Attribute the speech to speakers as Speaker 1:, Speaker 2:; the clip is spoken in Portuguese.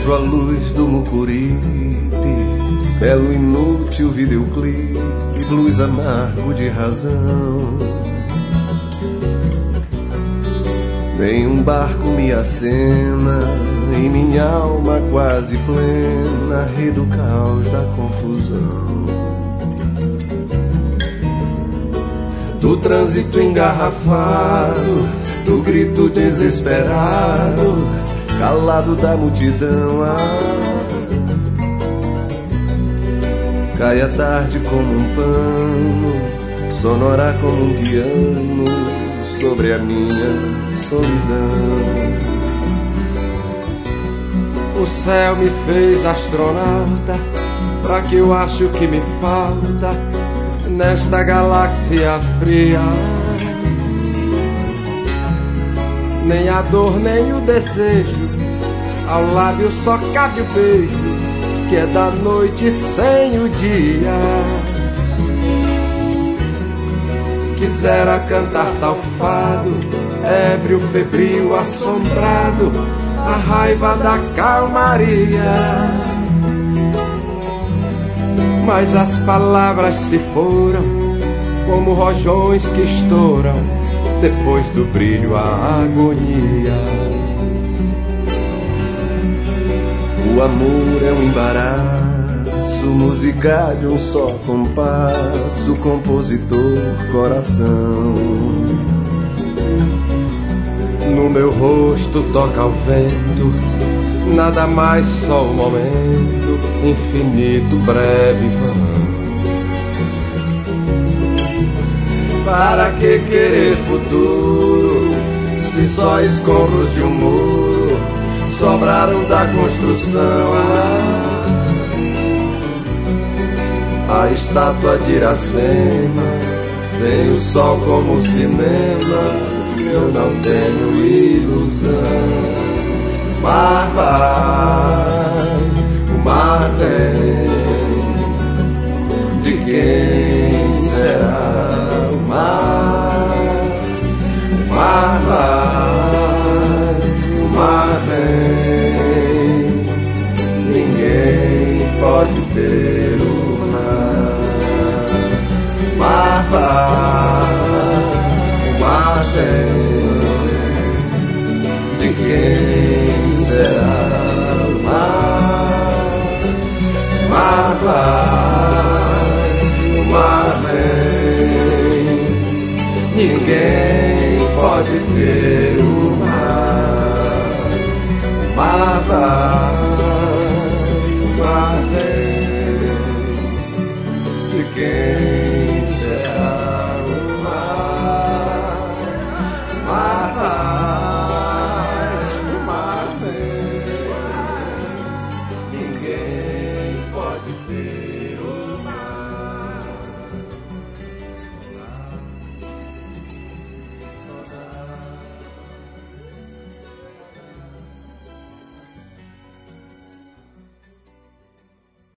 Speaker 1: vejo a luz do Mucuripe, belo inútil videoclipe, blues amargo de razão. Nenhum barco me acena, em minha alma quase plena, ri do caos da confusão. Do trânsito engarrafado, do grito desesperado, calado da multidão. Cai a tarde como um pano, sonora como um piano, sobre a minha solidão.
Speaker 2: O céu me fez astronauta, pra que eu acho que me falta nesta galáxia fria. Nem a dor, nem o desejo, ao lábio só cabe o beijo, que é da noite sem o dia. Quisera cantar tal fado, ébrio, febril, assombrado, a raiva da calmaria. Mas as palavras se foram, como rojões que estouram, depois do brilho a agonia.
Speaker 1: O amor é um embaraço, música de um só compasso, compositor, coração.
Speaker 2: No meu rosto toca o vento, nada mais, só o momento, infinito, breve, vão.
Speaker 1: Para que querer futuro, se só escombros de um muro sobraram da construção? A estátua de Iracema tem o sol como cinema, eu não tenho ilusão. Mar vai, o mar vem, de quem será o mar? O mar vai, o mar vem, ninguém pode ter o mar. Mar vai,